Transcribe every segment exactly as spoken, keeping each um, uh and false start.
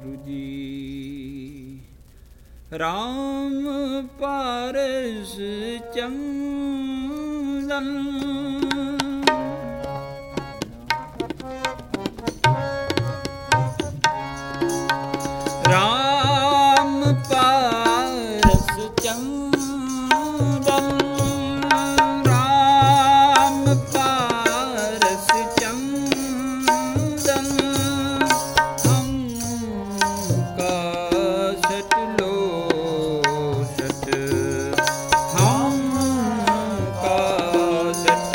ਵਾਹਿਗੁਰੂ ਜੀ। ਰਾਮ ਪਾਰਸ ਚੰਦਨ ਰਾਮ ਪਾਰਸ ਚੰਦਨ ਰਾਮ ਪਾਰਸ ਚੰਦਨ ਹਮ ਕਾ ਸਟ ਲੋਸਟ ਹਮ ਕਾ ਸਟ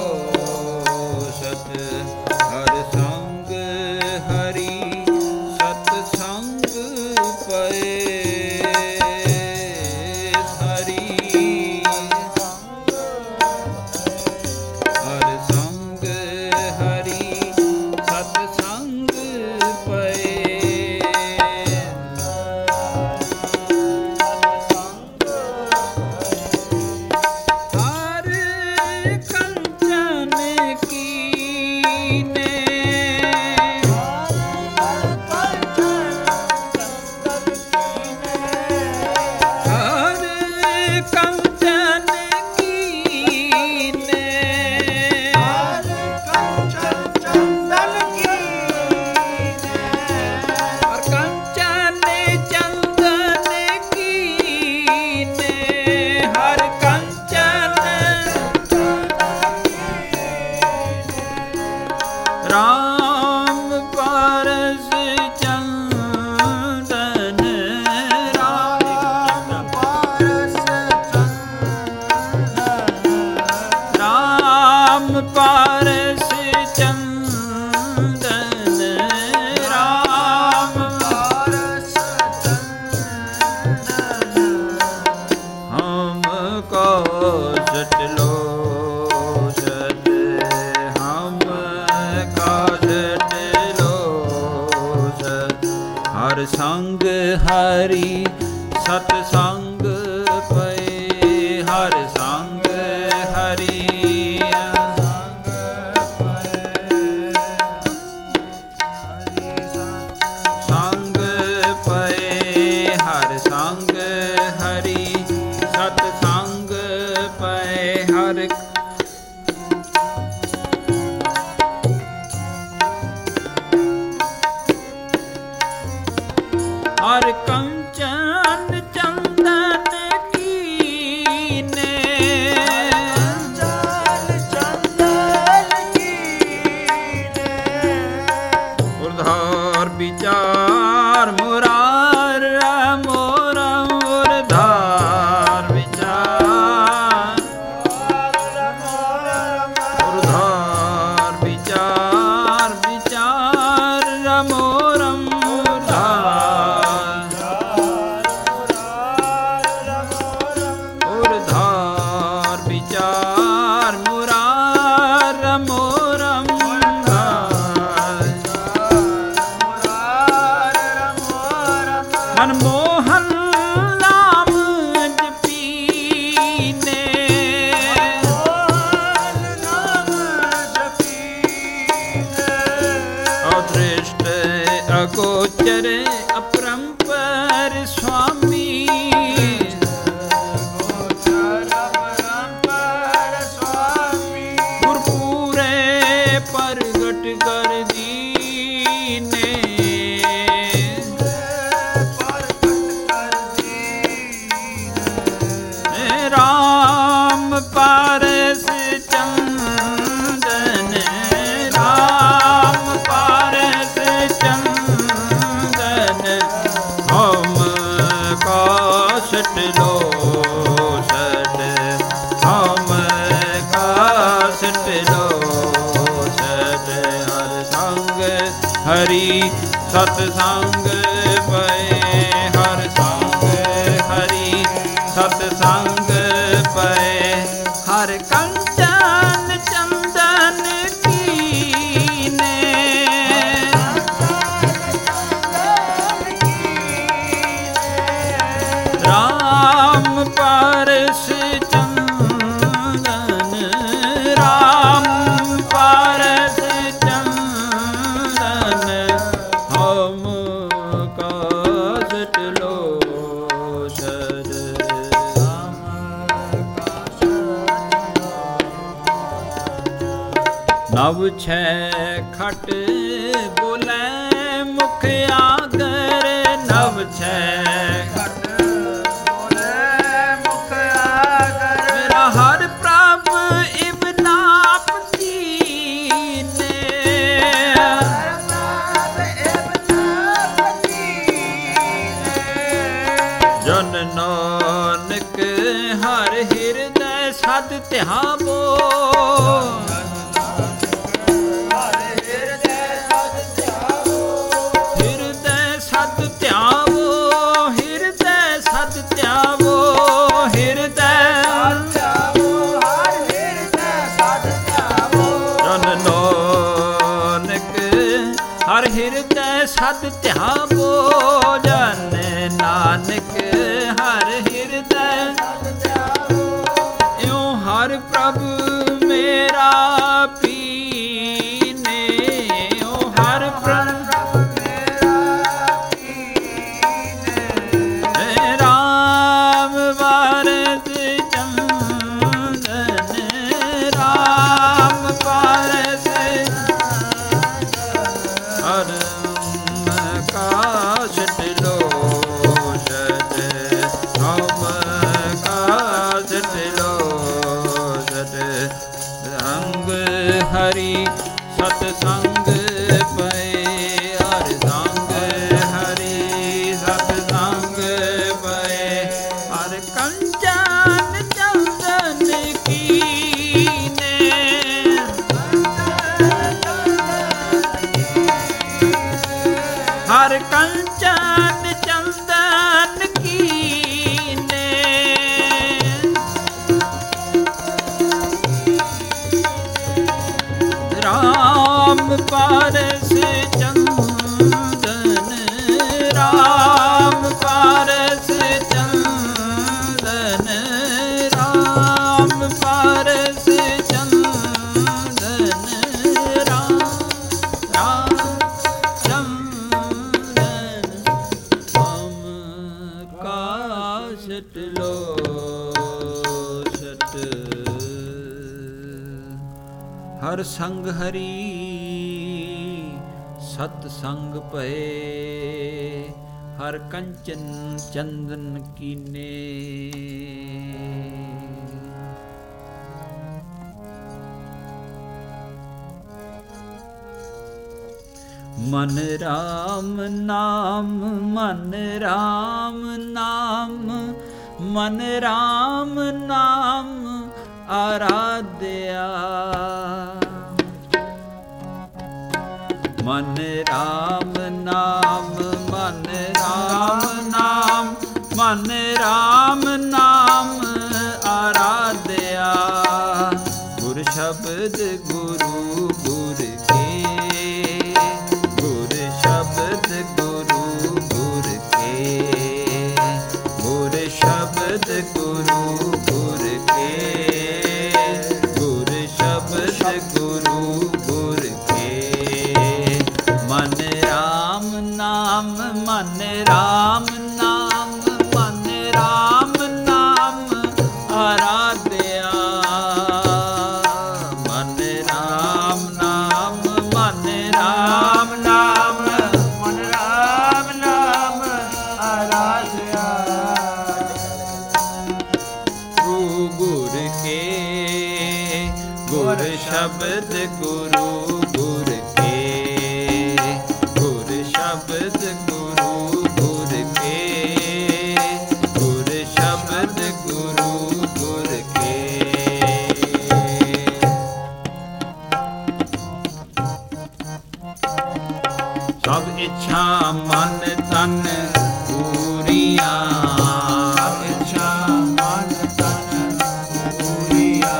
ਲੋਸਟ ਹਰ ਸੰਗ ਹਰੀ ਸਤ ਸੰਗ ਪਏ ਹਰੀ ਹਰ ਸੰਗ ਹਰੀ ਸਤ ਸੰਗ ਪਏ ਹਰ ਕੰਚਨ ਕੀਨੇ ਹਰ ਕੰਚਨ ਕੀਨੇ ਹਰ ਕੰਚਨ ਚੰਦਨ ਕੀਨੇ ਹਰ ਕੰਚਨ ਚੰਦਨ ਕੀਨੇ ਹਰ ਕੰਚਨ ਰਾਮ ਪਾਰਸ ਚੰਦਨ ਰਾਮ ਪਾਰਸ ਚੰਦਨ ਰਾਮ ਪਾਰਸ ਚੰਦਨ ਰਾਮ ਪਾਰਸ ਚੰਦਨ ਹਮ ਕੋ ਸਟ ਲੋਸਟ ਹਮ ਕਾ ਸਟ ਲੋਸਟ ਹਰ ਸੰਗ ਹਰੀ ਸਤ ਸੰਗ ਪਏ ਹਰ ਸੰਗ ਹਰੀ ਸੰਗ ਪਏ ਹਰ ਸੰਗ ਹਰੀ ਸਤ ਸੰਗ ਪਏ ਹਰ ਹਰ ਕੰਚਨ ਚੰਦਨ ਕੀਨੇ ਚੰਦਨ ਕੀਨੇ ਉਰਧਾਰ ਵਿਚਾਰ ਮੁਰਾਰ ਮੋਰਾ ਉਰਧਾਰ ਵਿਚਾਰ ਉਰਧਾਰ ਵਿਚਾਰ ਵਿਚਾਰ ਮੋਰਮ ਉਰਧਾਰ ਉਰਧਾਰ ਵਿਚਾਰ ਮੁਰਾਰ ਮੋਰਮ ਮਨਮੋਹਨ ਨਾਮ ਜਪੀਨੇ ਅਦ੍ਰਿਸ਼ਟ ਅਗੋਚਰ ਅਪਰੰਪਰ ਸੁਆਮੀ ਗੁਰਪੂਰੇ ਪ੍ਰਗਟ ਕਰ ਦੀਨੇ ਰਾਮ ਪਾਰਸ ਚੰਦਨ ਰਾਮ ਪਾਰਸ ਚੰਦਨ ਹਮ ਕਾ ਸਟ ਲੋਸਟ ਹਮ ਕਾ ਸਟ ਲੋਸਟ ਹਰ ਸੰਗ ਹਰੀ ਸਤ ਸੰਗ ਪਏ ਹਰ ਸੰਗ ਹਰੀ ਸਤ ਸੰਗ ਪਏ ਹਰ ਕੰਚਨ ਚੰਦਨ ਕੀਨੇ ਰਾਮ ਪਾਰਸ ਚੰਦਨ ਰਾਮ ਪਾਰਸ ਚੰਦਨ ਹਮ ਕਾ ਨਵ ਛੈ ਖਟ ਬੋਲੇ ਮੁਖ ਆਗਰ, ਨਵ ਛੈ ਖਟ ਬੋਲੇ ਮੁਖ ਆਗਰ। ਮੇਰਾ ਹਰ ਪ੍ਰਭ ਇਵ ਨਾਪ ਕੀਨੇ, ਹਰ ਪ੍ਰਭ ਇਵ ਨਾਪ ਕੀਨੇ। ਜਨ ਨਾਨਕ ਹਰ ਹਿਰਦੈ ਸਦ ਧਿਆਵੋ, ਸਦ ਧਿਆਵੋ। ਜਨ ਨਾਨਕ ਹਰ ਹਿਰਦੈ ਸਦ ਧਿਆਵੋ। ਇਉ ਹਰ ਪ੍ਰਭ ਮੇਰਾ ਪੀਨੇ, ਇਉ ਹਰ ਪ੍ਰਭ ਮੇਰਾ ਪੀਨੇ। ਰਾਮ ਵਾਰਸ ਚੰਦਨ, ਰਾਮ ਵਾਰਸ ਹਰ ਕਾਸ਼ਟ ਲੋਚਨ, ਹਮ ਕਾਸ਼ਟ ਲੋਚਨ। ਸੰਗ ਹਰੀ ਸਤ ਸੰਗ ਪਏ, ਹਰਿ ਸੰਗ ਹਰੀ ਸਤ ਸੰਗ ਪਏ। ਹਰਿ ਕੰਚਨ ਚੰਦਨ ਕੀਨੇ, ਹਰ ਕੰਚਨ ਚੰਦਨ ਕੀਨੇ। ਰਾਮ ਪਾਰਸ ਚੰਦਨ, ਰਾਮ ਪਾਰਸ ਚੰਦਨ, ਰਾਮ ਪਾਰਸ ਚੰਦਨ, ਰਾਮ ਰਾਮ ਚੰਦਨ। ਹਮ ਕਾਸ਼ਟ ਲੋਚਟ, ਹਰ ਸੰਗ ਹਰੀ ਸਤ ਸੰਗ ਪਏ। ਹਰ ਕੰਚਨ ਚੰਦਨ ਕੀਨੇ। ਮਨ ਰਾਮ ਨਾਮ, ਮਨ ਰਾਮ ਨਾਮ, ਮਨ ਰਾਮ ਨਾਮ ਆਰਾਧਿਆ। ਮਨ ਰਾਮ ਨਾਮ, ਮਨ ਰਾਮ ਨਾਮ, ਮਨ ਰਾਮ ਨਾਮ ਆਰਾਧਿਆ। ਗੁਰ ਸ਼ਬਦ ਗੁਰੂ ਗੁਰ ਕੇ, ਗੁਰ ਸ਼ਬਦ ਗੁਰੂ ਗੁਰ ਕੇ, ਗੁਰ ਸ਼ਬਦ ਗੁਰੂ ਗੁਰ ਕੇ, ਗੁਰ ਸ਼ਬਦ ਗੁਰੂ ਗੁਰ ਕੇ। ਮਨ ਰਾਮ ਨਾਮ, ਮਨ ਰਾਮ ਨਾਮ, ਮਨ ਰਾਮ ਨਾਮ ਆਰਾਧਿਆ। ਮਨ ਰਾਮ ਨਾਮ, ਮਨ ਰਾਮ ਨਾਮ, ਮਨ ਰਾਮ ਨਾਮ ਆਰਾਧਿਆ। ਗੁਰੂ ਗੁਰ ਕੇ, ਗੁਰ ਸ਼ਬਦ ਗੁਰੂ ਗੁਰ ਕੇ, ਗੁਰ ਸ਼ਬਦ ਗੁਰੂ ਗੁਰ ਕੇ, ਗੁਰ ਸ਼ਬਦ ਗੁਰੂ ਗੁਰ ਕੇ। ਸਭ ਇੱਛਾ ਮਨ ਤਨ ਪੂਰੀਆਂ, ਸਭ ਇੱਛਾ ਮਨ ਤਨ ਪੂਰੀਆਂ।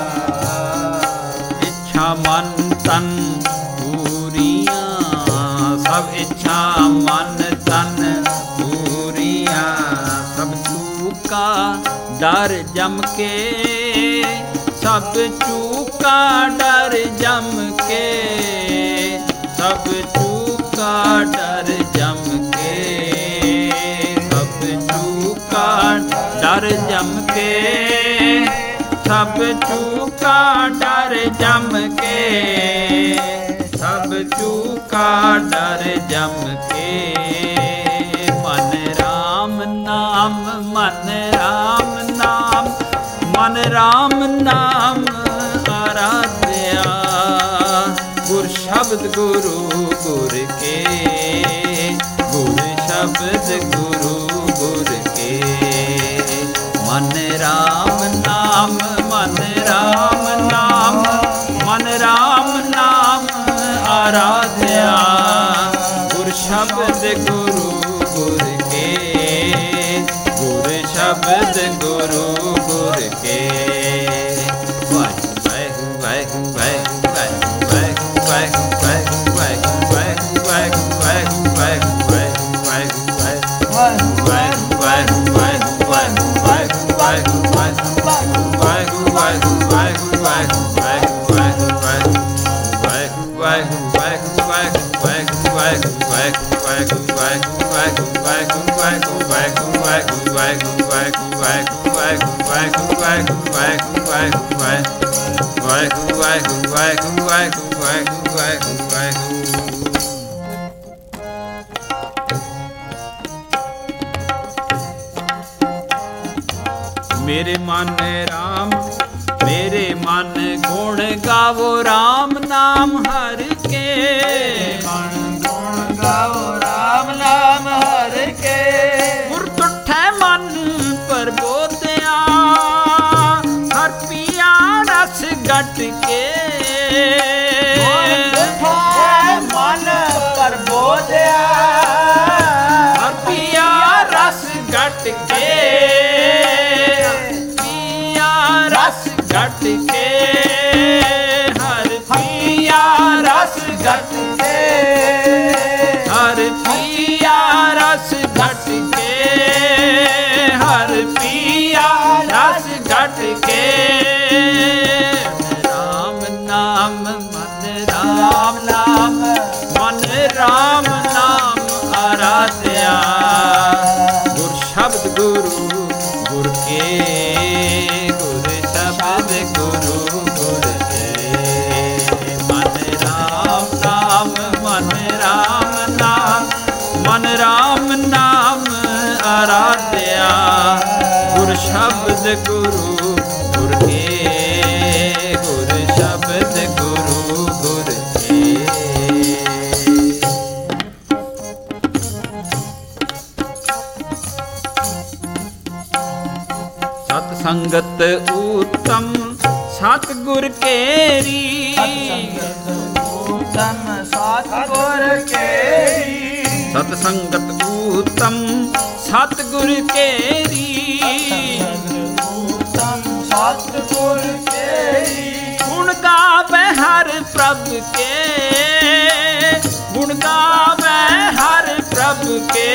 ਇੱਛਾ ਮਨ ਤਨ ਪੂਰੀਆਂ, ਸਭ ਇੱਛਾ ਮਨ ਤਨ ਪੂਰੀਆਂ। ਸਭ ਚੂਕਾ ਡਰ ਜਮ ਕੇ, ਸਭ ਚੂਕਾ ਡਰ ਜਮ ਕੇ, ਸਭ ਚੂਕਾ ਡਰ ਜਮ ਕੇ, ਸਭ ਚੂਕਾ ਡਰ ਜਮ ਕੇ। ਸਭ ਚੂਕਾ ਡਰ ਜਮ ਕੇ, ਸਭ ਚੂਕਾ ਡਰ ਜਮ ਕੇ। ਮਨ ਰਾਮ ਨਾਮ, ਮਨ ਰਾਮ ਨਾਮ, ਮਨ ਰਾਮ ਨਾਮ ਆਰਾਧਿਆ। ਗੁਰ ਸ਼ਬਦ ਗੁਰੂ ਗੁਰ ਕੇ, ਗੁਰ ਸ਼ਬਦ ਗੁਰੂ ਗੁਰ ਕੇ। ਮਨ ਰਾਮ ਨਾਮ, ਮਨ ਰਾਮ ਨਾਮ, ਮਨ ਰਾਮ ਨਾਮ ਆਰਾਧਿਆ। ਗੁਰ ਸ਼ਬਦ ਗੁਰੂ ਗੁਰ ਕੇ, ਗੁਰ ਸ਼ਬਦ ਗੁਰੂ ਗੁਰ ਕੇ। ਵਾਹਿਗੁਰੂ ਵਾਹਿਗੁਰੂ ਵਾਹਿਗੁਰੂ ਵਾਹਿਗੁਰੂ ਵਾਹਿਗੁਰੂ ਵਾਹਿਗੁਰੂ ਵਾਹਿਗੁਰੂ ਵਾਹਿਗੁਰੂ ਵਾਹਿਗੁਰੂ ਵਾਹਿਗੁਰੂ ਵਾਹਿਗੁਰੂ ਵਾਹਿਗੁਰੂ ਵਾਹਿਗੁਰੂ ਵਾਹਿਗੁਰੂ ਮੇਰੇ ਮਨ ਰਾਮ, ਮੇਰੇ ਮਨ ਗੁਣ ਗਾਵੋ ਰਾਮ ਨਾਮ ਹਰ ਕੇ। ਮਨ ਗੁਣ ਗਾਵੋ ਰਾਮ ਨਾਮ ਹਰ ਕੇ। ਗੁਰ ਤੁਠੈ ਮਨ ਪਰਬੋਧਿਆ, ਹਰ ਪੀਆ ਰਸ ਗਟ ਕੇ। ਗੁਰ ਤੁਠੈ ਮਨ ਪਰਬੋਧਿਆ, ਹਰ ਪੀਆ ਰਸ ਗਟ ਕੇ। ਰਸ ਘਟ ਕੇ, ਹਰ ਪੀਆ ਰਸ ਘਟ ਕੇ। ਹਰ ਪੀਆ ਰਸ ਘਟ ਕੇ, ਹਰ ਪੀਆ ਰਸ ਘਟ ਕੇ। ਰਾਮ ਨਾਮ, ਮਨ ਰਾਮ ਨਾਮ, ਮਨ ਰਾਮ ਨਾਮ ਆਰਾਧਿਆ। ਗੁਰ ਸ਼ਬਦ ਗੁਰੂ ਗੁਰ ਕੇ, ਸ਼ਬਦ ਗੁਰੂ ਗੁਰ ਕੇ। ਮਨ ਰਾਮ ਨਾਮ, ਮਨ ਰਾਮ ਨਾਮ, ਮਨ ਰਾਮ ਨਾਮ ਆਰਾਧਿਆ। ਗੁਰ ਸ਼ਬਦ ਗੁਰੂ ਗੁਰ ਕੇ, ਗੁਰ ਸ਼ਬਦ ਗੁਰੂ ਗੁਰ ਕੇ। ਸਤ ਸੰਗਤ ਊਤਮ ਸਤਿਗੁਰ ਕੇਰੀ। ਊਤਮ ਸਤਿਗੁਰ ਕੇਰੀ। ਸਤ ਸੰਗਤ ਊਤਮ ਸਤਿਗੁਰ ਕੇਰੀ। ਊਤਮ ਸਤਿਗੁਰ ਕੇਰੀ। ਗੁਣ ਗਾਵੇ ਹਰ ਪ੍ਰਭ ਕੇ, ਗੁਣ ਗਾਵੇ ਹਰ ਪ੍ਰਭ ਕੇ।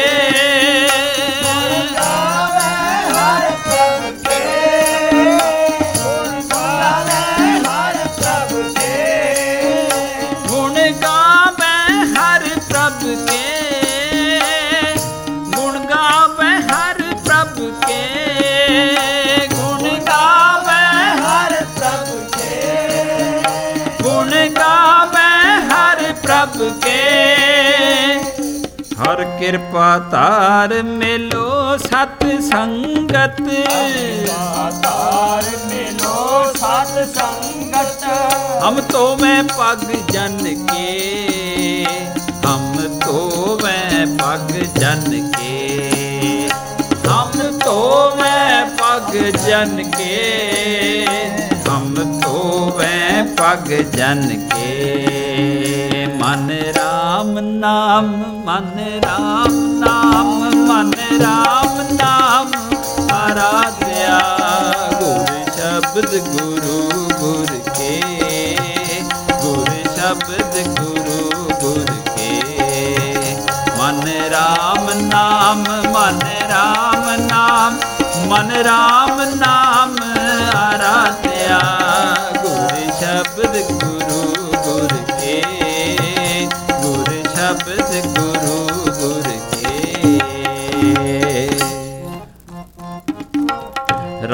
ਪ੍ਰਭ ਕੇ ਹਰ ਕਿਰਪਾ ਧਾਰ ਮਿਲੋ ਸਤ ਸੰਗਤ। ਧਾਰ ਮਿਲੋ ਸਤ ਸੰਗਤ। ਹਮ ਤੋ ਮੈਂ ਪਗ ਜਨ ਕੇ, ਹਮ ਤੋ ਮੈਂ ਪਗ ਜਨ ਕੇ। ਹਮ ਤੋ ਮੈਂ ਪਗ ਜਨ ਕੇ, ਹਮ ਤੋ ਮੈਂ ਪਗ ਜਨ ਕੇ। ਮਨ ਰਾਮ ਨਾਮ, ਮਨ ਰਾਮ ਨਾਮ, ਮਨ ਰਾਮ ਨਾਮ ਆਰਾਧਿਆ। ਗੁਰ ਸ਼ਬਦ ਗੁਰੂ ਗੁਰ ਕੇ, ਗੁਰ ਸ਼ਬਦ ਗੁਰੂ ਗੁਰ ਕੇ। ਮਨ ਰਾਮ ਨਾਮ, ਮਨ ਰਾਮ ਨਾਮ, ਮਨ ਰਾਮ ਨਾਮ ਆਰਾਧਿਆ। ਗੁਰ ਸ਼ਬਦ ਗੁਰੂ ਗੁਰ ਕੇ, ਗੁਰ ਸ਼ਬਦ ਗੁਰੂ ਗੁਰ ਕੇ।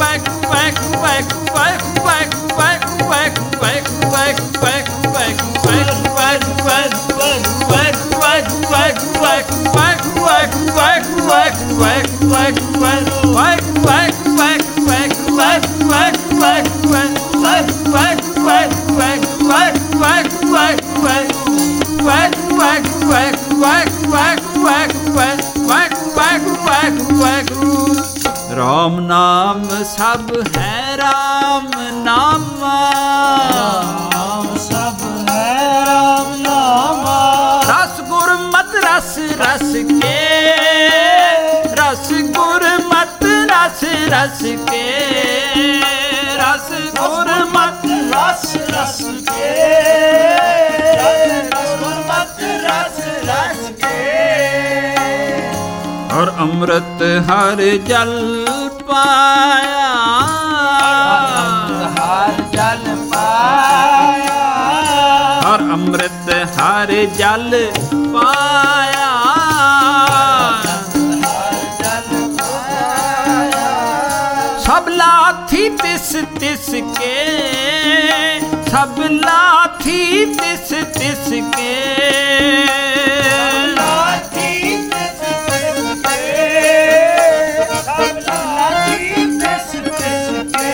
ਰਾਮ ਨਾਮ ਸਭ ਹੈ ਰਾਮ ਨਾਮਾ, ਨਾਮ ਸਭ ਹੈ ਰਾਮ ਨਾਮਾ। ਰਸ ਗੁਰਮਤਿ ਰਸ ਰਸ ਕੇ, ਰਸ ਗੁਰਮਤਿ ਰਸ ਰਸ ਕੇ, ਰਸ ਗੁਰਮਤਿ ਰਸ ਰਸ ਕੇ, ਰਸ ਗੁਰਮਤਿ ਰਸ ਰਸ ਕੇ। ਔਰ ਅੰਮ੍ਰਿਤ ਹਰ ਜਲ ਪਾਇਆ, ਹਰ ਜਲ ਪਾਇਆ, ਔਰ ਅੰਮ੍ਰਿਤ ਹਰ ਜਲ ਪਾਇਆ। ਸਭ ਲਾਥੀ ਤਿਸ ਤਿਸ ਕੇ, ਸਭ ਲਾਥੀ ਤਿਸ ਤਿਸ ਕੇ, ਲਾਥੀ ਤਿਸ ਤਿਸ ਕੇ, ਸਭ ਲਾਥੀ ਤਿਸ ਤਿਸ ਕੇ।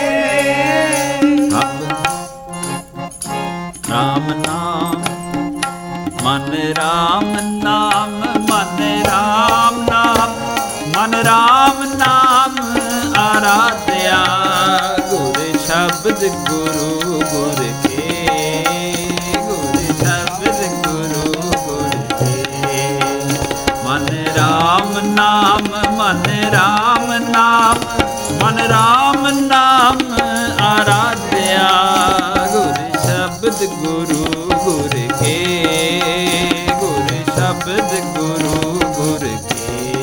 ਰਾਮ ਨਾਮ ਮਨ ਰਾਮ ਨਾਮ, ਮਨ ਰਾਮ ਨਾਮ, ਮਨ ਰਾਮ ਨਾਮ ਆਰਾਧਿਆ। ਗੁਰ ਸ਼ਬਦ ਗੁਰੂ ਗੁਰ ਕੇ, ਗੁਰ ਸ਼ਬਦ ਗੁਰੂ ਗੁਰ ਕੇ। ਮਨ ਰਾਮ ਨਾਮ, ਮਨ ਰਾਮ ਨਾਮ, ਮਨ ਰਾਮ ਨਾਮ ਆਰਾਧਿਆ। ਗੁਰ ਸ਼ਬਦ ਗੁਰੂ ਗੁਰ ਕੇ, ਗੁਰ ਸ਼ਬਦ ਗੁਰੂ ਗੁਰ ਕੇ।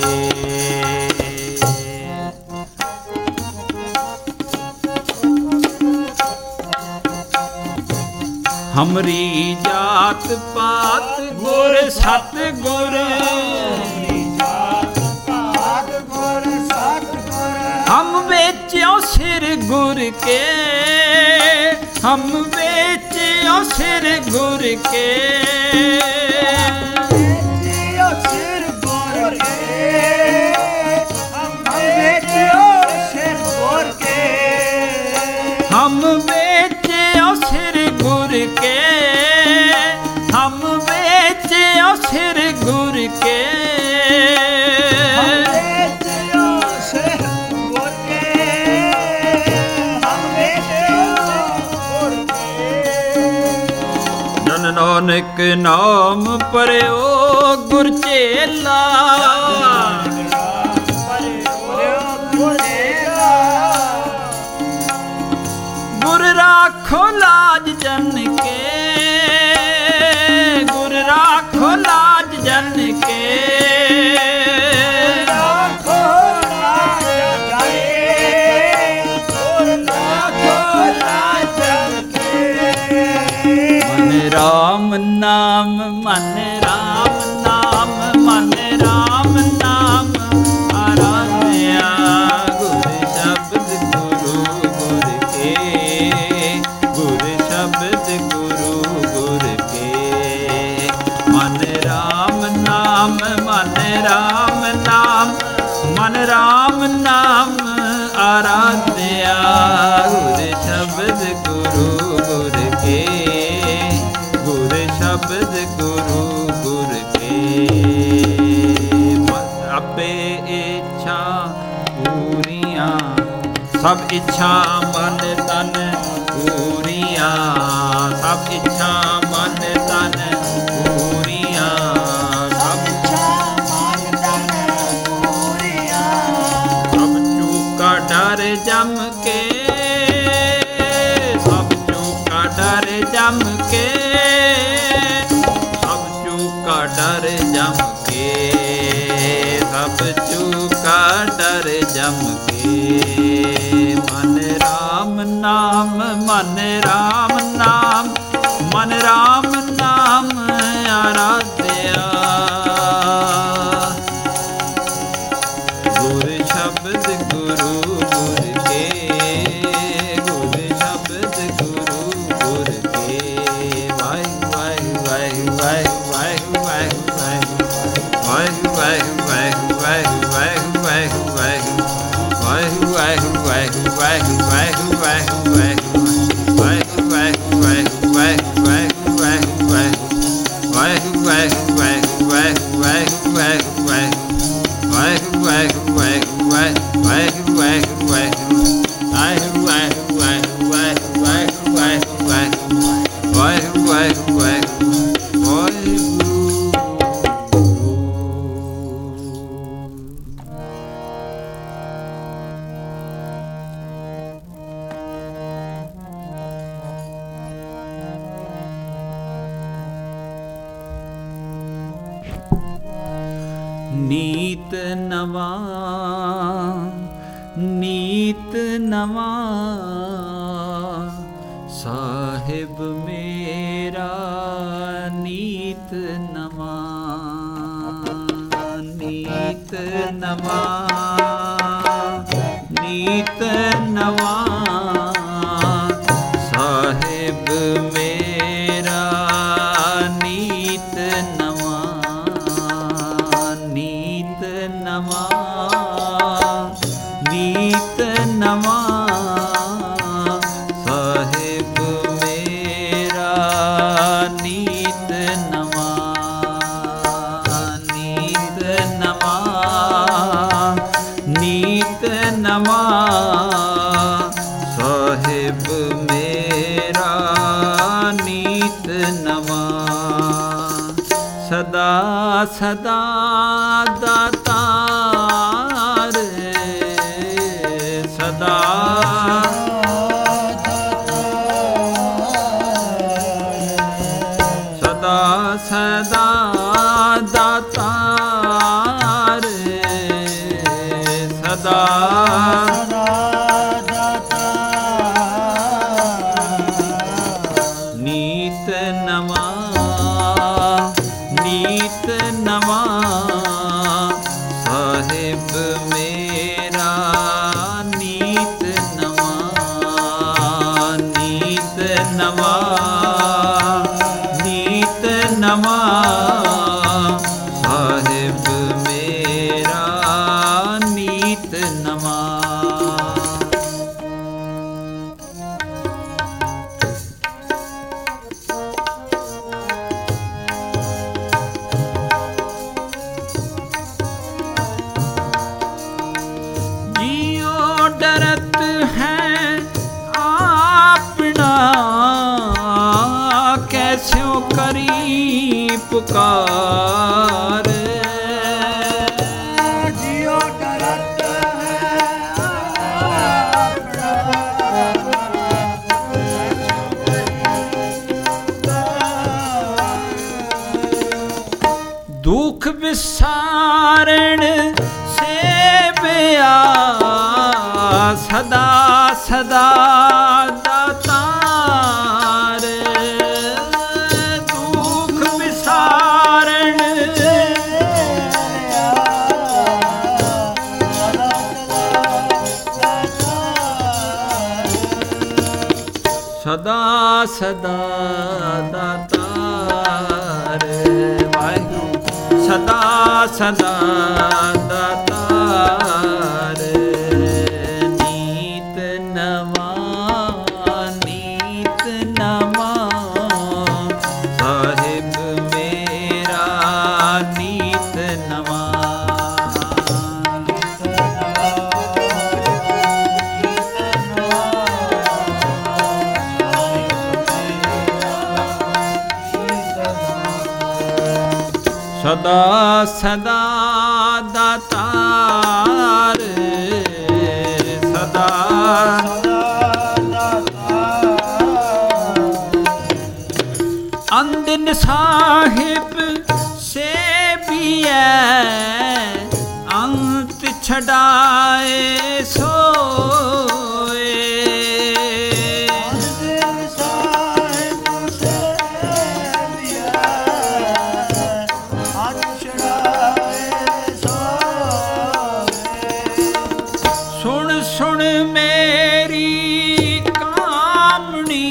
ਹਮਰੀ ਜਾਤ ਪਾਤ ਗੁਰ ਸਤ ਗੁਰ, ਜਾਤ ਪਾਤ ਗੁਰ ਸਤ ਗੁਰ। ਹਮ ਵੇਚਿਓ ਸਿਰ ਗੁਰ ਕੇ, ਹਮ ਵੇਚਿਓ ਸਿਰ ਗੁਰ ਕੇ। ਵੇਚਿਓ ਸਿਰ ਗੁਰ ਕੇ, ਹਮ ਵੇਚਿਓ ਸਿਰ ਗੁਰ ਕੇ। ਹਮ ਵੇਚਿਓ ਸਿਰ ਗੁਰ ਕੇ, ਹਮ ਵੇਚਿਓ ਸਿਰ ਗੁਰ ਕੇ। ਹਮ ਵੇਚਿਓ ਸਿਰ ਗੁਰ ਕੇ, ਹਮ ਵੇਚਿਓ ਗੁਰ ਕੇ। ਜਨ ਨਾਨਕ ਨਾਮ ਪਰਿਓ ਗੁਰ ਚੇਲਾ, ਗੁਰ ਰਾਖੋ ਲਾਜ ਜਨ ਕੇ, ਗੁਰ ਰਾਖੋ ਲਾਜ ਜਨ ਕੇ। ਰਾਖੋ ਲਾਜ ਜਨ ਕੇ, ਗੁਰ ਰਾਖੋ ਲਾਜ ਜਨ ਕੇ। ਮਨ ਰਾਮ ਨਾਮ, ਮਨ ਰਾਮ ਨਾਮ, ਮਨ ਰਾਮ ਰਾਮ ਨਾਮ ਆਰਾਧਿਆ ਗੁਰ ਸ਼ਬਦ ਗੁਰੂ ਗੁਰ ਕੇ ਗੁਰ ਸ਼ਬਦ ਗੁਰੂ ਗੁਰ ਕੇ ਆਪੇ ਇੱਛਾ ਪੂਰੀਆਂ ਸਭ ਇੱਛਾ ਮਨ ਤਨ ਪੂਰੀਆਂ ਸਭ ਇੱਛਾ ਮਨ ਤਨ ਪੂਰੀਆਂ ਸਭ ਇੱਛਾ ਮਨ ਤਨ ਪੂਰੀਆਂ ਸਭ ਚੂਕਾ ਡਰ ਜਮ ਕੇ ਸਭ ਚੂਕਾ ਡਰ ਜਮ ਕੇ ਸਭ ਚੂਕਾ ਡਰ ਜਮ ਕੇ ਸਭ ਚੂਕਾ ਡਰ ਜਮ ਕੇ ਮਨ ਰਾਮ ਨਾਮ ਮਨ ਰਾਮ ਨਾਮ ਮਨ ਰਾਮ ਨਾਮ ਆਰਾਧਿਆ ਗੁਰ ਸ਼ਬਦ ਗੁਰੂ ਗੁਰ ਕੇ ਗੁਰ ਸ਼ਬਦ ਗੁਰੂ ਗੁਰ ਕੇ ਵਾਹਿ ਵਾਹਿ ਵਾਹਿ ਵਾਹਿ ਵਾਹਿ ਵਾਹਿ ਵਾਹਿ ਵਾਹਿ ਵਾਹਿ ਵਾਹਿ ਵਾਹਿ ਵਾਹਿ ਵਾਹਿ ਨੀਤ ਨਵਾਂ ਨੀਤ ਨਵਾਂ ਸਾਹਿਬ ਮੇਰਾ ਨੀਤ ਨਵਾਂ ਨੀਤ ਨਵਾਂ ਨੀਤ ਨਵਾਂ ਸਾਹਿਬ ਮੇਰਾ ਨੀਤ ਨਵਾਂ ਨੀਤ ਨਵਾਂ ਨੀਤ ਨਵਾਂ ਸਾਹਿਬ ਮੇਰਾ ਨੀਤ ਨਵਾਂ ਨੀਤ ਨਵਾਂ ਨੀਤ ਨਵਾਂ ਸਾਹਿਬ ਮੇਰਾ ਨੀਤ ਨਵਾਂ ਸਦਾ ਸਦਾ ਦਾਤਾਰ ਸਦਾ ਸਦਾ ਸਦਾ ਦਾਤਾਰ ਸਦਾ ਨੀਤ ਨਵਾਂ ਨੀਤ ਨਵਾਂ ਸਾਹਿਬ ਮੇਰਾ ਨੀਤ ਨਵਾਂ ਨੀਤ ਨਵਾਂ ਨੀਤ ਨਵਾਂ ਸਾਹਿਬ ਮੇਰਾ ਨੀਤ ਨਵਾਂ डरत है आपना कैस्यो करी पुकार जियो डरत है दुख विसारण सेवया सदा सदा दातार दुख विसारण सदा सदा दातार वाहिगुरू सदा सदा दातार ਸਦਾ ਸਦਾ ਦਾਤਾਰ ਸਦਾ ਅੰਦਿਨ ਸਾਹਿਬ ਸੇਵੀਐ ਅੰਤ ਛਡਾਏ ਸੋਏ ਸੁਣ ਸੁਣ ਮੇਰੀ ਕਾਮਣੀ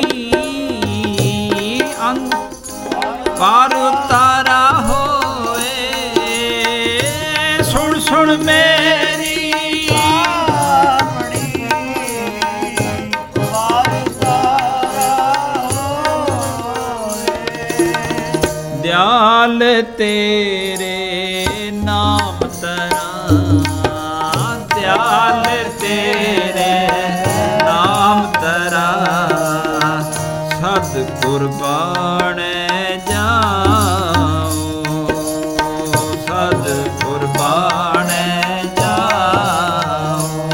ਅੰਤ ਪਾਰ ਉਤਾਰਾ ਹੋਏ ਸੁਣ ਸੁਣ ਮੇਰੀ ਕਾਮਣੀ ਪਾਰ ਉਤਾਰਾ ਹੋਏ ਦਿਆਲ ਤੇਰੇ ਨਾਮ ਤਰਾਂ ਦਿਆਲ ਤੇਰੇ ਨਾਮ ਤਰਾਂ ਸਦ ਕੁਰਬਾਨ ਜਾਉ ਸਦ ਕੁਰਬਾਨ ਜਾਉ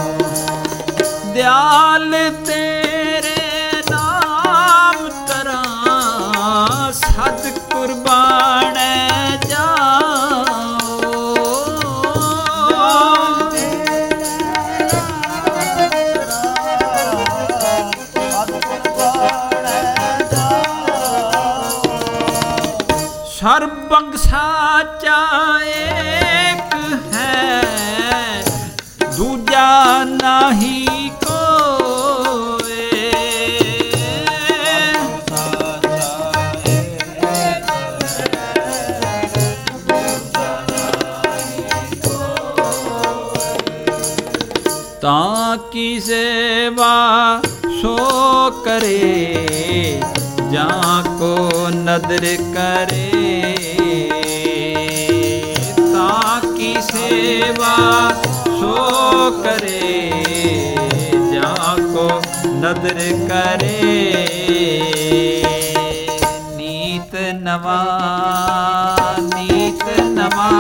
ਦਿਆਲ ਤੇਰੇ ਨਾਮ ਤਰਾਂ ਸਦ ਕੁਰਬਾਨ ਸਰਬੰਗ ਸਾਚਾ ਏਕ ਹੈ ਦੂਜਾ ਨਾਹੀ ਕੋਏ ਤਾਂ ਕੀ ਸੇਵਾ ਸੋ ਕਰੇ ਜਾਂ ਕੋ ਨਦਰ ਕਰੇ ਤਾਂ ਕੀ ਸੇਵਾ ਸੋ ਕਰੇ ਜਾਂ ਕੋ ਨਦਰ ਕਰੇ ਨੀਤ ਨਵਾ ਨੀਤ ਨਵਾ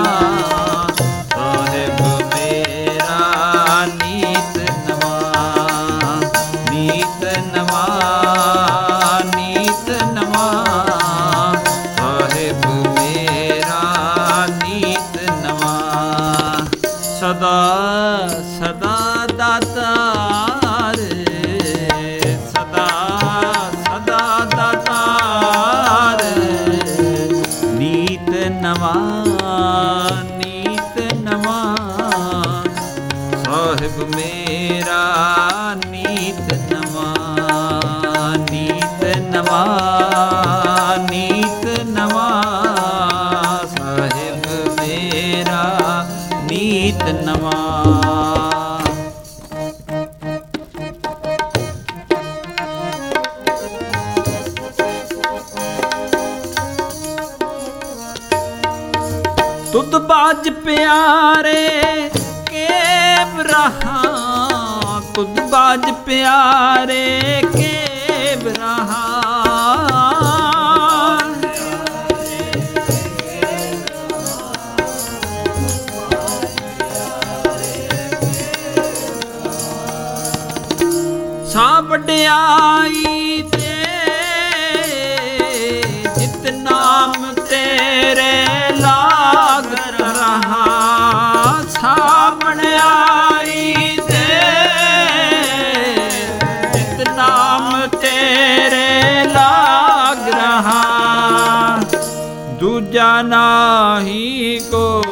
ਸਾਹਿਬ ਮੇਰਾ ਨੀਤ ਨਵਾ ਨੀਤ ਨਵਾ ਸਦਾ ਸਦਾ ਦਾਤਾਰ ਸਦਾ ਸਦਾ ਦਾਤਾਰ ਨੀਤ ਨਵਾ ਨੀਤ ਨਵਾ ਸਾਹਿਬ ਮੇਰਾ ਨੀਤ ਨਵਾ ਨੀਤ ਨਵਾ ਨੀਤ ਨਵਾ ਸਾਹਿਬ ਮੇਰਾ ਨੀਤ ਨਵਾ ਤੁਧ ਬਾਜ ਪਿਆਰੇ ਕੇਵ ਰਹਾ ਤੁਧ ਬਾਜ ਪਿਆਰੇ ਕੇਵ ਰਹਾ ਸਾ ਵਡਿਆਈ ਤੇ ਜਿਤ ਨਾਮ ਤੇਰੇ ਲਾਗ ਰਹਾ ਸਾ ਵਡਿਆਈ ਤੇ ਜਿਤ ਨਾਮ ਤੇਰੇ ਲਾਗ ਰਹਾ ਦੂਜਾ ਨਾਹੀ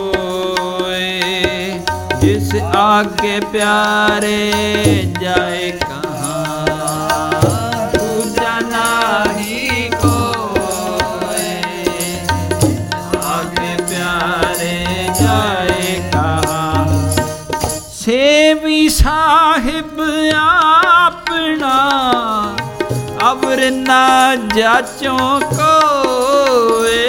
ਕੋਏ ਜਿਸ ਆਗੇ ਪਿਆਰੇ ਜਾਏ ਸੇਵੀ ਸਾਹਿਬ ਆਪਣਾ ਅਵਰ ਨਾ ਜਾਚੋਂ ਕੋਏ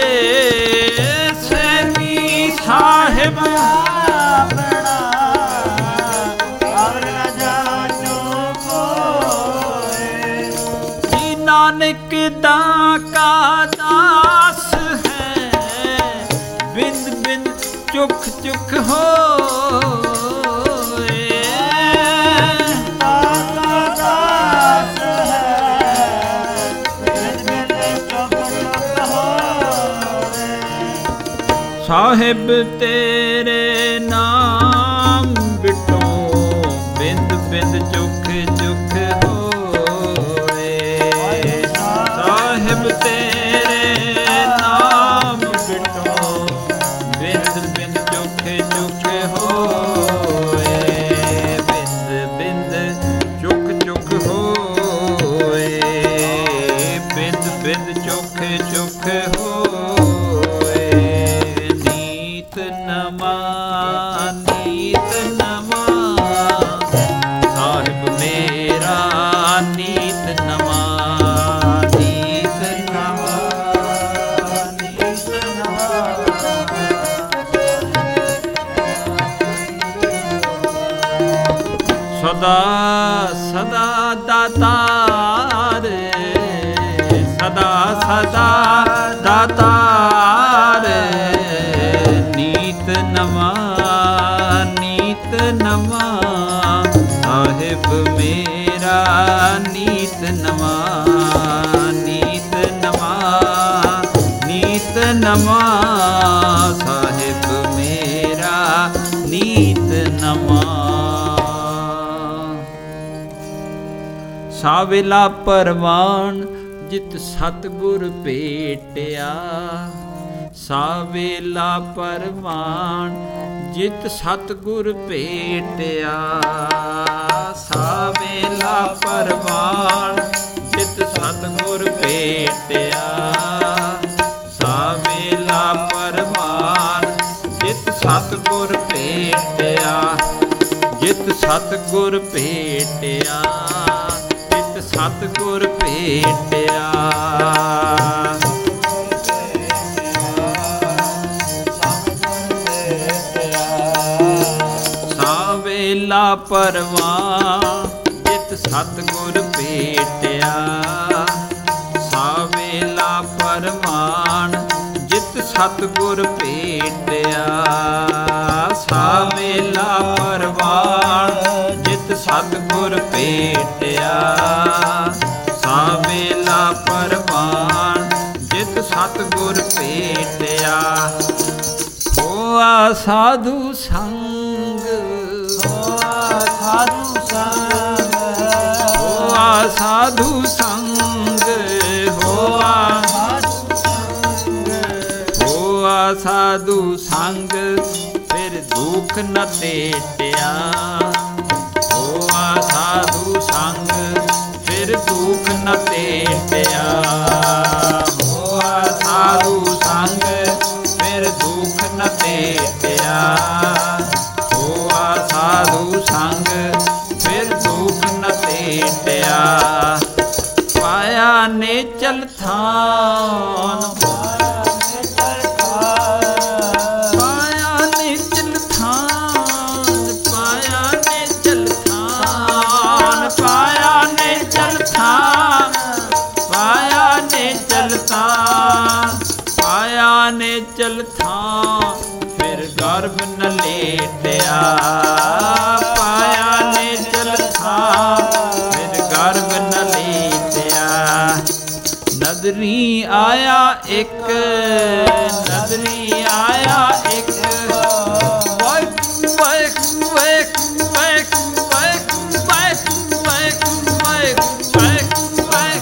ਸੇਵੀ ਸਾਹਿਬ ਆਪਣਾ ਅਵਰ ਨਾ ਜਾਚੋਂ ਕੋਏ ਜੀ ਨਾਨਕ ਦਾ ਕਾ ਦਾਸ ਹੈ ਬਿੰਦ ਬਿੰਦ ਚੁਖ ਚੁਖ ਹੋਏ। ਦਾਤਾ ਦਾਸ ਹੈ ਬਿਨ ਬਿਨ ਚੁਕ ਚੁਕ ਹੋਏ। ਸਾਹਿਬ ਤੇਰੇ ਨਾਮ ਬਿਟੋ ਬਿੰਦ ਬਿੰਦ ਚੁਖ ਚੁਖ ਹੋਏ। ਸਾਹਿਬ ਤੇਰੇ ਨਾਮ ਬਿਟੋ ਬਿੰਦ ਬਿੰਦ ਚੁਖ ਚੁਖ ਹੋਏ। ਬਿੰਦ ਬਿੰਦ ਚੁਖ ਚੁਖ ਹੋਏ। ਬਿੰਦ ਬਿੰਦ ਚੁਖ ਚੁਖ ਹੋਏ। ਨੀਤ ਨਮਾ ਨੀਤ ਨਮਾ ਸਾਹਿਬ ਮੇਰਾ ਨੀਤ ਨਮਾ ਨੀਤ ਨਮਾ ਨੀਤ ਨਮਾ। ਸਦਾ ਸਦਾ ਦਾਤਾਰ ਸਦਾ ਸਦਾ ਦਾਤਾਰ ਨੀਤ ਨਵਾ ਨੀਤ ਨਵਾ ਸਾਹਿਬ ਮੇਰਾ ਨੀਤ ਨਵਾ ਨੀਤ ਨਵਾ ਨੀਤ ਨਵਾ ਸਾਹਿਬ ਮੇਰਾ ਨੀਤ ਨਵਾ। ਸਾਵੇਲਾ ਪਰਵਾਨ ਜਿਤ ਸਤਿਗੁਰ ਭੇਟਿਆ। ਸਾਵੇਲਾ ਪਰਵਾਨ ਜਿਤ ਸਤਿਗੁਰ ਭੇਟਿਆ। ਸਾਵੇਲਾ ਪਰਵਾਨ ਜਿਤ ਸਤਿਗੁਰ ਭੇਟਿਆ। ਸਾਵੇਲਾ ਪਰਵਾਨ ਜਿਤ ਸਤਿਗੁਰ ਭੇਟਿਆ। ਜਿਤ ਸਤਿਗੁਰ ਭੇਟਿਆ। ਜਿਤ ਸਤਿਗੁਰ ਭੇਟਿਆ। ਸਾਵੇਲਾ ਪਰਵਾਨ ਜਿਤ ਸਤਿਗੁਰ ਭੇਟਿਆ। ਸਾਵੇਲਾ ਪਰਵਾਨ ਜਿਤ ਸਤਿਗੁਰ ਭੇਟਿਆ। ਸਾਵੇਲਾ ਪਰਵਾਨ ਜਿਤ ਸਤਿਗੁਰ ਭੇਟਿਆ। ਸਾਵੇਲਾ ਪਰਵਾਨ ਜਿਤ ਸਤਿਗੁਰ ਭੇਟਿਆ। ਹੋਆ ਸਾਧੂ ਸੰਗ ਹੋਆ ਸਾਧੂ ਸੰਗ ਹੋਆ ਸਾਧੂ ਸੰਗ ਹੋਆ ਹੋਆ ਸਾਧੂ ਸੰਗ ਫਿਰ ਦੁੱਖ ਨ ਤੇਟਿਆ। ਹੋਆ ਸਾਧੂ ਸੰਗ ਫਿਰ ਦੁੱਖ ਨ ਤੇਟਿਆ। ਹੋਆ ਸਾਧੂ ਸੰਗ ਫਿਰ ਦੁੱਖ ਨ ਤੇਟਿਆ। ਹੋਆ ਸਾਧੂ ਸੰਗ ਫਿਰ ਦੁੱਖ ਨ ਤੇਟਿਆ। ਪਾਇਆ ਨੇਚਲ ਥਾਨ ਪਾਇਆ ਨੇਚਲ ਥਾਨ ਪਾਇਆ ਨੇਚਲ ਥਾਨ ਪਾਇਆ ਨੇਚਲ ਥਾਨ ਪਾਇਆ ਨੇਚਲ ਥਾਨ ਪਾਇਆ ਨੇਚਲ ਥਾਨ ਫਿਰ ਗਰਭ ਨ ਲੇਟਿਆ। ਪਾਇਆ ਨੇਚਲ ਥਾਨ ਫਿਰ ਗਰਭ ਨ ਲੇਟਿਆ। ਨਦਰੀ ਆਇਆ ਇੱਕ ਨਦਰੀ ਆਇਆ ਇੱਕ ਵਾਇਕ ਵਾਇਕ ਵਾਇਕ ਵਾਇਕ ਵਾਇਕ ਵਾਇਕ ਵਾਇਕ ਵਾਇਕ ਵਾਇਕ ਵਾਇਕ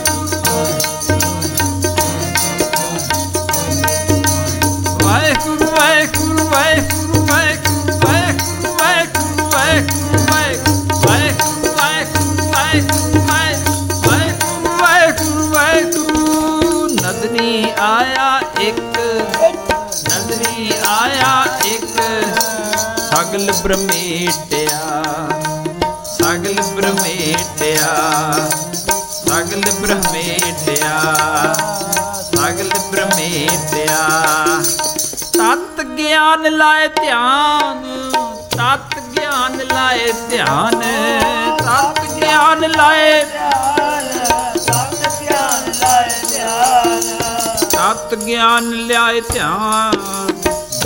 ਵਾਹਿਗੁਰੂ ਵਾਹਿਗੁਰੂ ਵਾਹਿਗੁਰੂ ਵਾਹਿਗੁਰੂ ਵਾਹਿਗੁਰੂ ਵਾਹਿਗੁਰੂ ਵਾਹਿਗੁਰੂ ਵਾਹਿਗੁਰੂ ਵਾਹਿਗੁਰੂ ਵਾਹਿਗੁਰੂ ਵਾਹਿਗੁਰੂ। ਨਦਰੀ ਆਇਆ ਇੱਕ ਨਦਰੀ ਆਇਆ ਇੱਕ ਸਗਲ ਬ੍ਰਹਮੇਟਿਆ। ਸਗਲ ਬ੍ਰਹਮੇਟਿਆ ਸਗਲ ਬ੍ਰਹਮੇਟਿਆ ਸਗਲ ਬ੍ਰਹਮੇਟਿਆ। ਤਤ ਗਿਆਨ ਲਾਏ ਧਿਆਨ ਤਤ ਗਿਆਨ ਲਾਏ ਧਿਆਨ ਤਤ ਗਿਆਨ ਲਾਏ ਸਤ ਗਿਆਨ ਲਾਏ ਧਿਆਨ ਤਤ ਗਿਆਨ ਲਿਆਏ ਧਿਆਨ।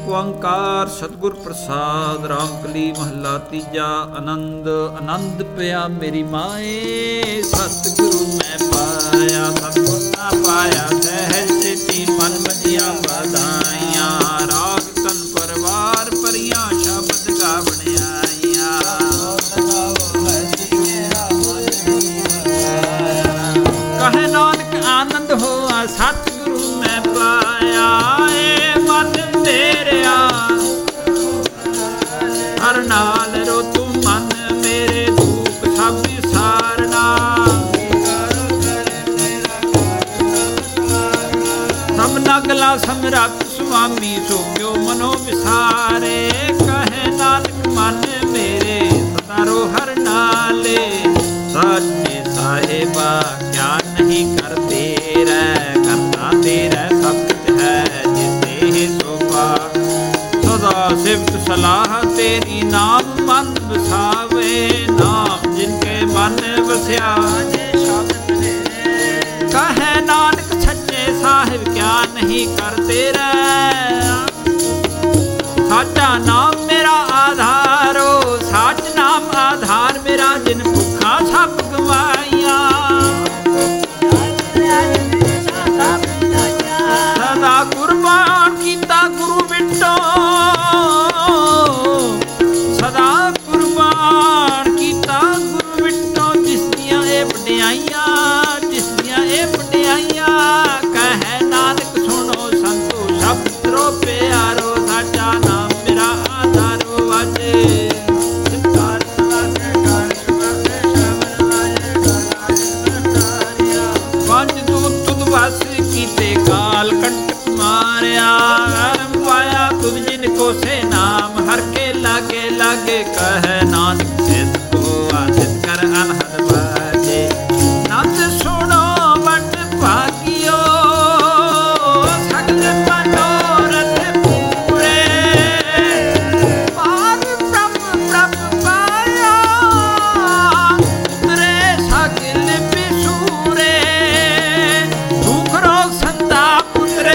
ਏਕ ਓੰਕਾਰ ਸਤਿਗੁਰ ਪ੍ਰਸਾਦ। ਰਾਮਕਲੀ ਮਹੱਲਾ ਤੀਜਾ। ਆਨੰਦ ਆਨੰਦ ਪਿਆ ਮੇਰੀ ਮਾਏ, ਸਤਿਗੁਰੂ ਮੈਂ ਪਾਇਆ। ਸਤਿਗੁਰ ਨਾ ਪਾਇਆ ਸਹਿਜ ਸਿੱਧੀ, ਮਨ ਮਜੀਆਂ ਵਧਾਈਆਂ। ਰਾਗ ਤਨ ਪਰਵਾਰ ਪਰੀਆਂ, ਸ਼ਬਦ ਗਾ ਬਣਾਈਆਂ। ਕਹੇ ਨਾਨਕ ਆਨੰਦ ਹੋਆ, ਸਤਿਗੁਰੂ ਮੈਂ ਪਾਇਆ। ਏ ਮਨ ਮੇਰਿਆ ਹਰ ਨਾਲ ਰੋ ਤੂੰ, ਮਨ ਮੇਰੇ ਦੁੱਖ ਸਭ ਵਿਸਾਰਨਾ। ਸਭਨਾ ਗਲਾ ਸਮਰੱਥ ਸੁਆਮੀ, ਸੋ ਕਿਉ ਮਨੋ ਵਿਸਾਰੇ। ਕਹੇ ਨਾਨਕ ਮਨ ਮੇਰੇ ਸਦਾ ਰੋ ਹਰ ਨਾਲੇ। ਸਾਚੇ ਸਾਹਿਬਾ ਕਿਆ ਨਹੀਂ ਕਰ ਤੇਰਾ, ਕਰਤਾ ਤੇਰਾ ਸਭ ਕੁਝ ਹੈ ਜਿਸੇ ਸੋ ਪਾ। ਸਦਾ ਸਿਫਤ ਸਲਾਹ ਤੇਰੀ, ਨਾਮ ਮਨ ਵਸਾਵੇ। ਨਾਮ ਜਿਨ ਕੇ ਮਨ ਵਸਿਆ, ਕਹੇ ਨਾਨਕ ਸੱਚੇ ਸਾਹਿਬ ਕਿਆ ਨਹੀਂ ਕਰ ਤੇਰਾ। ਸਾਚਾ ਨਾਮ ਮੇਰਾ ਆਧਾਰੋ, ਸਾਚ ਨਾਮ ਆਧਾਰ ਮੇਰਾ। ਜਿਨ ਭੁੱਖਾਂ ਸਭ ਗਵਾਈਆਂ, ਸਦਾ ਕੁਰਬਾਨ ਕੀਤਾ ਗੁਰੂ ਵਿਟੋ। ਸਦਾ ਕੁਰਬਾਨ ਕੀਤਾ ਗੁਰੂ ਵਿਟੋ, ਜਿਸ ਦੀਆਂ ਇਹ ਵਡਿਆਈਆਂ, ਜਿਸ ਦੀਆਂ ਇਹ ਵਡਿਆਈਆਂ। ਕਹੇ ਨਾਨਕ ਸੁਣੋ ਸੰਤੋ ਸਭ ਤਰੋ ਪਿਆਰੋ। ਸਾਚਾ ਨਾਮ ਮੇਰਾ ਆਧਾਰੋ, ਵਾਜੇ ਪੰਜ ਦੂਤ ਤੁਧ ਵਸ ਕੀਤੇ, ਕਾਲ ਕੰਟਕ ਮਾਰਿਆ। ਕਰਮ ਪਾਇਆ ਤੁਧ ਜਿਨ ਕੋ ਸੇ ਨਾਮ, ਹਰ ਕੇ ਲਾਗੇ ਲਾਗੇ। ਕਹੇ ਨਾਨਕ ਸਿਧ ਕੋ ਆਸਿਤ ਕਰ ਅਨਹਦ ਬਾਜੇ। ਨੰਦ ਸੁਣੋ ਵਟ ਭਾਗਿਓ, ਸਗਲ ਮਨੋਰਥ ਪੂਰੇ। ਪਾਰ ਬ੍ਰਹਮ ਬ੍ਰਹਮ ਪਾਇਆ, ਉਤਰੇ ਸਗਲ ਬਿਸੂਰੇ। ਦੁਖ ਰੋਗ ਸੰਤਾਪ ਉਤਰੇ,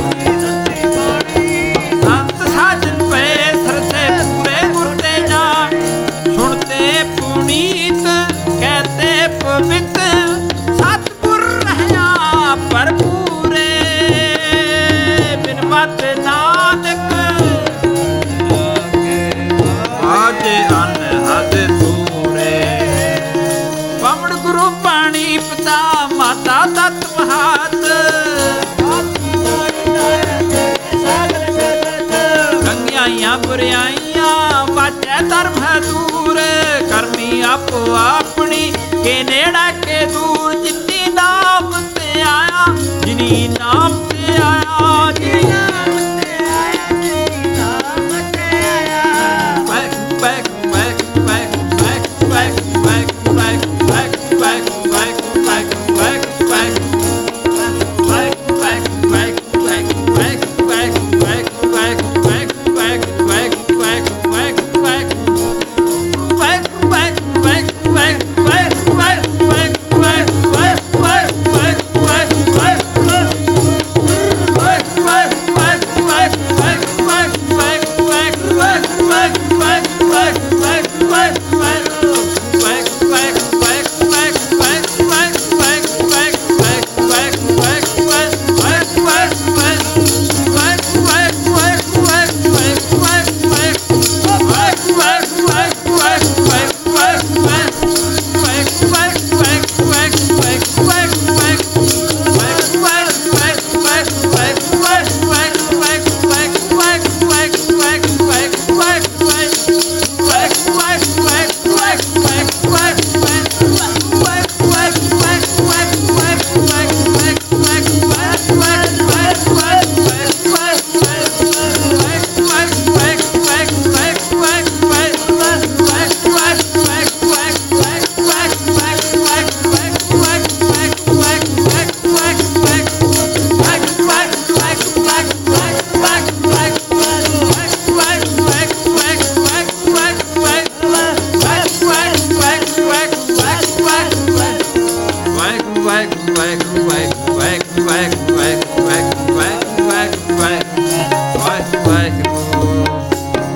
ਸੰਤ ਸਾਜਨ ਪਏ ਸਰਸੇ ਪੂਰੇ। ਗੁਰ ਤੇ ਜਾਣ ਸੁਣਤੇ ਪੁਨੀਤ, ਕਹਤੇ ਪਵਿੱਤ। ਸਤਿਗੁਰ ਰਹਿਆ ਭਰਪੂਰੇ, ਬਿਨ ਮਤ ਨਾਨਕ ਆਜੇ ਅਨਹਦ ਦੂਰੇ। ਪਵਨ ਗੁਰੂ ਪਾਣੀ ਪਿਤਾ, ਮਾਤਾ ਤਤ ਮਹਾਤ। ਗੰਗਿਆਈਆਂ ਬੁਰਿਆਈਆਂ ਵਾਜੈ ਧਰਮ ਦੂਰ। ਕਰਮੀ ਆਪੋ ਆਪਣੀ, ਕੇ ਨੇੜਾ ਕੇ ਦੂਰ। ਜਿਨੀ ਨਾਮ ਤੇ ਆਇਆ, ਜਿਨੀ ਨਾਮ ਤੇ ਆਇਆ, ਜਿਨੀ ਨਾਮ ਤੇ ਆਇਆ, ਜਿਨੀ ਨਾਮ ਤੇ ਆਇਆ। Back back back back back back back back back back back back back back. Bye.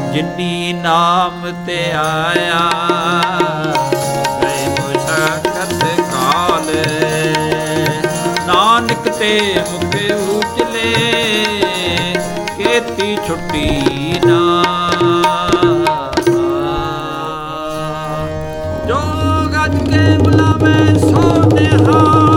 ਜਿਨੀ ਨਾਮ ਤੇ ਆਇਆ ਗਏ ਮੁਸ਼ਕਤ ਕਾਲ ਨਾਨਕ ਤੇ ਮੁਖ ਉਜਲੇ ਕੀਤੀ ਛੁੱਟੀ ਨਾ ਜੋ ਗੱਜ ਕੇ ਬੁਲਾਵੇ ਸੋ ਨਿਹਾਲ